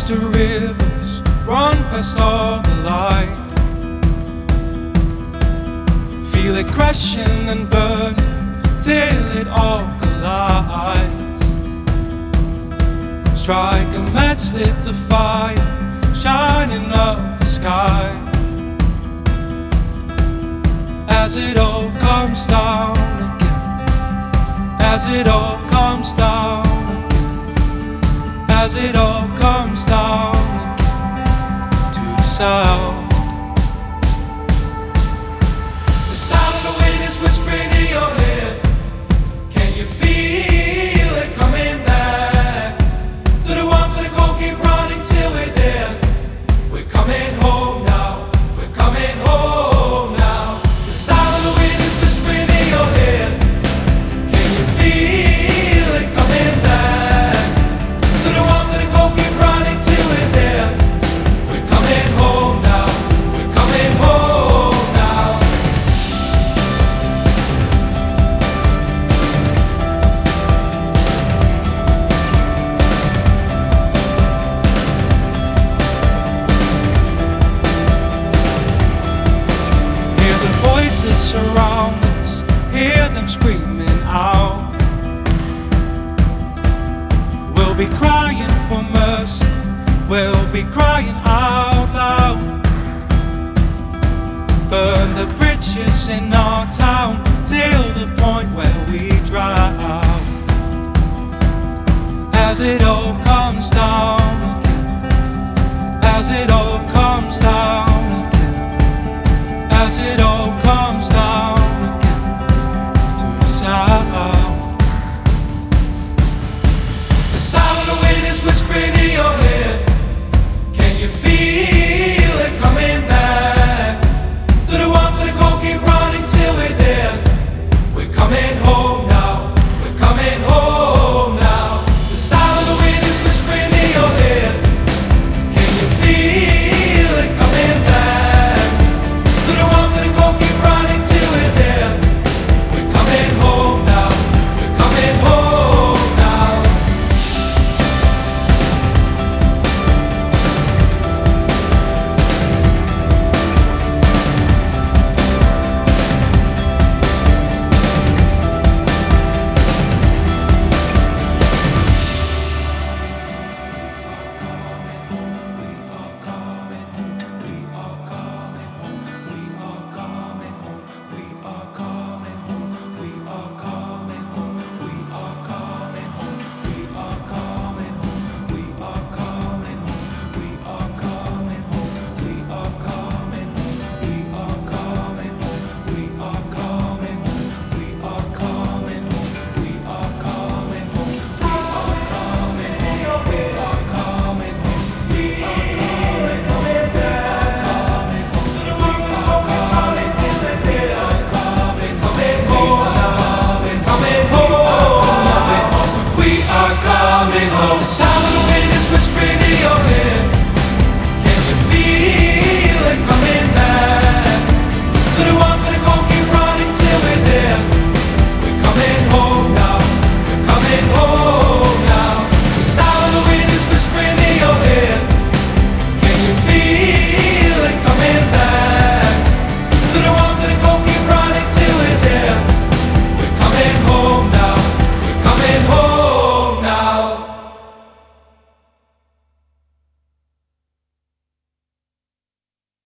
the rivers, run past all the light. Feel it crashing and burning till it all collides. Strike a match, lit the fire, shining up the sky. As it all comes down again, as it all comes down again, as it all comes down again to the sound. The sound of the wind is whispering in your head. Can you feel it coming back? Through the warmth of the cold, keep running till we're there. We're coming home now, we're coming home now. The sound of the wind is whispering in your head. Can you feel it coming back? Through the warmth of the cold, keep running till we're there. We're coming home now, we're coming home now. Hear the voices surround us, hear them screaming out. We'll be crying for mercy, we'll be crying out loud. Burn the bridges in our town till the point where we drown. As it all comes down again, as it all comes down